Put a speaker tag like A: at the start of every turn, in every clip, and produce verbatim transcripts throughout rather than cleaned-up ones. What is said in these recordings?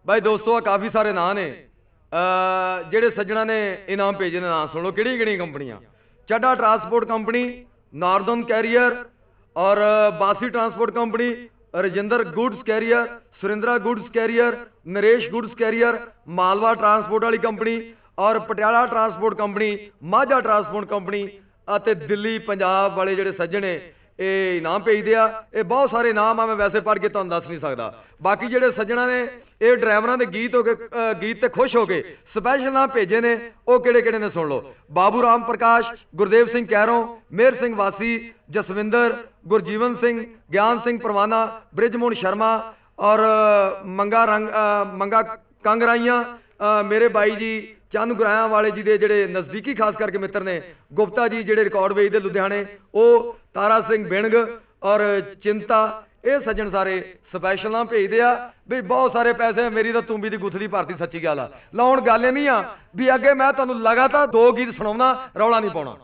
A: भाई दोस्तों काफ़ी सारे नां ने ਜਿਹੜੇ सज्जना ने इनाम भेजे ने, नाम सुन लो किहड़ी किहड़ी कंपनियां। Chadda transport company, northern carrier और Basi transport company, Rajinder goods carrier, Surindra goods carrier, Naresh goods carrier, Malwa transport वाली कंपनी और Patiala transport company, Majha transport company ਅਤੇ ਦਿੱਲੀ ਪੰਜਾਬ वाले ਜਿਹੜੇ सज्जण ने ਇਹ ਇਨਾਮ ਭੇਜਦੇ ਆ। ਇਹ ਬਹੁਤ ਸਾਰੇ ਇਨਾਮ ਆ, ਮੈਂ ਵੈਸੇ ਪੜ੍ਹ ਕੇ ਤੁਹਾਨੂੰ ਦੱਸ ਨਹੀਂ ਸਕਦਾ। ਬਾਕੀ ਜਿਹੜੇ ਸੱਜਣਾ ਨੇ ਇਹ ਡਰਾਈਵਰਾਂ ਦੇ ਗੀਤ ਹੋ ਕੇ ਗੀਤ ਤੇ ਖੁਸ਼ ਹੋ ਕੇ ਸਪੈਸ਼ਲ ਨਾਮ ਭੇਜੇ ਨੇ, ਉਹ ਕਿਹੜੇ ਕਿਹੜੇ ਨੇ ਸੁਣ ਲਓ। ਬਾਬੂ ਰਾਮ ਪ੍ਰਕਾਸ਼, ਗੁਰਦੇਵ ਸਿੰਘ ਕੈਰੋਂ, ਮੇਹਰ ਸਿੰਘ ਵਾਸੀ, ਜਸਵਿੰਦਰ, ਗੁਰਜੀਵਨ ਸਿੰਘ, ਗਿਆਨ ਸਿੰਘ ਪਰਵਾਨਾ, ਬ੍ਰਿਜਮੋਹਨ ਸ਼ਰਮਾ और मंगा रंग मंगा कांगराइयां, मेरे बाई जी चंद गुराया वाले जी दे जेड़े नज़दीकी खास करके मित्र ने, गुप्ता जी जेड़े रिकॉर्ड वेचते लुधियाने, वो तारा सिंह बिणग और चिंता, ये सज्जन सारे स्पैशल नाम भेजते आ भी बहुत सारे पैसे। मेरी तो तुम्बी दी गुत्थी भरती सच्ची गल आ। लो हुण गल नहीं आ भी अगे मैं तुहानूं लगातार दो गीत सुणाउणा, रौला नहीं पाउणा।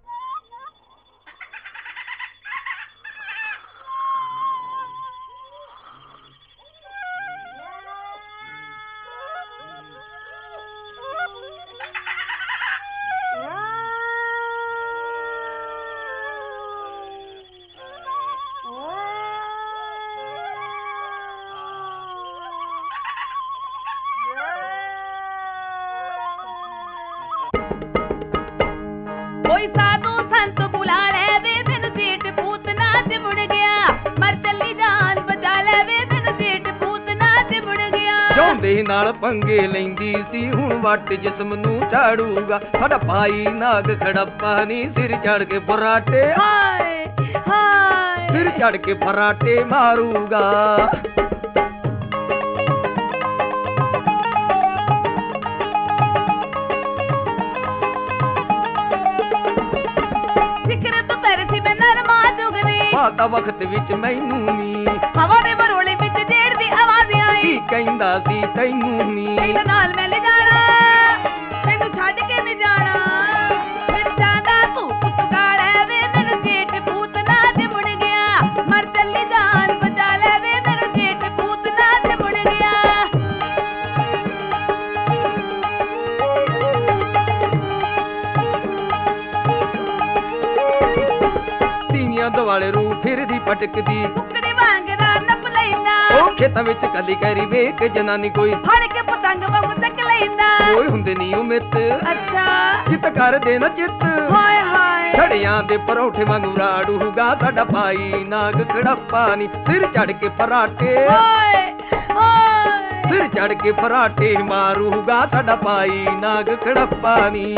B: कोई साधु संत बुला ले वे दिन सेठ पूतना से मुड़ गया, मर चली जान बचा ले वे दिन सेठ पूतना से मुड़ गया।
A: जोंदे नाल पंगे लैंदी सी हुण वट जिस्म नूं झाड़ूगा, साडा भाई नाग खड़प्पा नी सिर चढ़ के फराटे,
B: हाय हाय
A: सिर चढ़ के फराटे मारूगा। ਤਾਂ ਵਕਤ ਵਿੱਚ ਮੈਨੂੰ ਨੀ
B: ਹਵਾ ਦੇ ਮਰੋਲੇ ਵਿੱਚ ਜੇੜ ਦੀ ਆਵਾਜ਼ ਆਈ,
A: ਕੀ ਕਹਿੰਦਾ ਸੀ ਤੈਨੂੰ ਨੀ
B: ਇਹਦੇ ਨਾਲ ਮੈਂ ਲੈ ਜਾਣਾ, ਤੈਨੂੰ ਛੱਡ ਕੇ ਨਹੀਂ ਜਾਣਾ। ਫਿਰ ਚਾਹਦਾ ਤੂੰ ਪੁੱਤਕਾਲੇ ਵੇ ਮੈਨੂੰ ਜੇਠ ਪੂਤਨਾ ਤੇ ਮੁੜ ਗਿਆ, ਮਰ ਚੱਲੀ ਜਾਨ ਬਚਾ ਲੈ ਵੇ ਮੈਨੂੰ ਜੇਠ ਪੂਤਨਾ ਤੇ ਮੁੜ ਗਿਆ।
A: ਤੀਵੀਆਂ ਦੁਆਲੇ ਰੂ ਫਿਰਦੀ ਪਟਕਦੀ,
B: ਕੁੱਕੜੀ ਵਾਂਗਦਾ ਨੱਪ ਲੈਂਦਾ,
A: ਉਹ ਖੇਤਾਂ ਵਿੱਚ ਕੱਲੀ ਕਰੀ ਵੇਖ ਜਨਾਨੀ ਕੋਈ,
B: ਫੜ ਕੇ ਪਤੰਗ ਵਾਂਗ ਚੱਕ ਲੈਂਦਾ।
A: ਕੋਈ ਹੁੰਦੇ ਨੀ ਉਹ ਮਿੱਤ,
B: ਅੱਛਾ
A: ਜਿੱਤ ਕਰਦੇ ਨਾ ਚਿੱਤ,
B: ਹਾਏ ਹਾਏ
A: ਛੜਿਆਂ ਦੇ ਪਰੌਠੇ ਵਾਂਗੂ ਰਾੜੂਗਾ ਸਾਡਾ ਭਾਈ ਨਾਗ ਖੜੱਪਾ ਨੀ, ਸਿਰ ਚੜ ਕੇ ਫਰਾਟੇ,
B: ਹਾਏ ਹਾਏ
A: ਸਿਰ ਚੜ ਕੇ ਫਰਾਟੇ ਮਾਰੂਗਾ ਸਾਡਾ ਭਾਈ ਨਾਗ ਖੜੱਪਾ ਨੀ।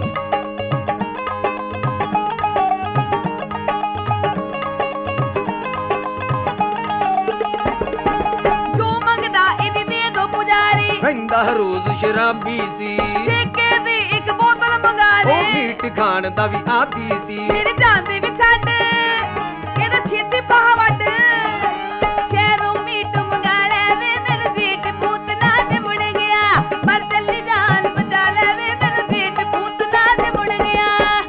A: ਰਹਿੰਦਾ ਰੋਜ਼ ਸ਼ਰਾਬੀ ਸੀ,
B: ਠੇਕੇ ਦੀ ਇੱਕ ਬੋਤਲ ਮੰਗਾ ਦੇ,
A: ਉਹ ਮੀਟ ਖਾਣ ਦਾ ਵੀ ਆਦੀ ਸੀ।
B: ਮੇਰੇ ਜਾਂਦੇ ਵੀ ਛੱਡ ਇਹਦਾ ਛੇਤੀ ਬਾਹ ਵੱਢ, ਸ਼ਹਿਰੋਂ ਮੀਟ ਮੰਗਾ ਲੈ ਵੇ ਮੈਨੂੰ ਜੇਠ ਪੂਤਨਾ ਤੇ ਮੁੜ ਗਿਆ, ਮਰ ਚੱਲੀ ਜਾਨ ਬਚਾ ਲੈ ਵੇ ਮੈਨੂੰ ਜੇਠ ਪੂਤਨਾ ਤੇ ਮੁੜ ਗਿਆ।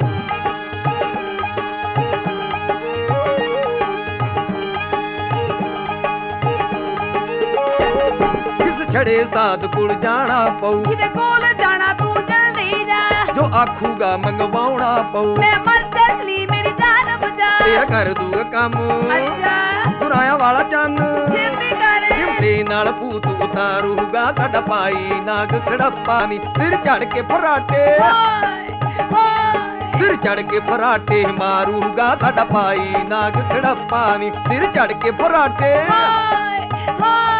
A: ਛੜੇ ਸਾਧ ਕੋਲ ਜਾਣਾ ਪਊ,
B: ਜਿਹਦੇ ਕੋਲ ਜਾਣਾ ਤੂੰ ਜਲਦੀ ਜਾ,
A: ਜੋ ਆਖੂਗਾ ਮੰਗਵਾਉਣਾ ਪਊ,
B: ਮੈਂ ਮਰ ਚੱਲੀ ਮੇਰੀ ਜਾਨ ਬਚਾ।
A: ਤੇਰਾ ਕਰ ਦੂਗਾ ਕੰਮ
B: ਅੱਛਾ
A: ਦੁਰਾਇਆ ਵਾਲਾ ਚੰਨ,
B: ਛੇਤੀ ਕਰ
A: ਜਿੰਦੇ ਨਾਲ ਭੂਤ ਉਤਾਰੂਗਾ ਸਾਡਾ ਭਾਈ ਨਾਗ ਖੜੱਪਾ ਨੀ, ਸਿਰ ਚੜ ਕੇ ਫਰਾਟੇ,
B: ਹਾਏ ਹਾਏ
A: ਸਿਰ ਚੜ ਕੇ ਫਰਾਟੇ ਮਾਰੂਗਾ ਸਾਡਾ ਭਾਈ ਨਾਗ ਖੜੱਪਾ ਨੀ, ਸਿਰ ਚੜ ਕੇ ਫਰਾਟੇ।
B: ਹਾਏ ਹਾਏ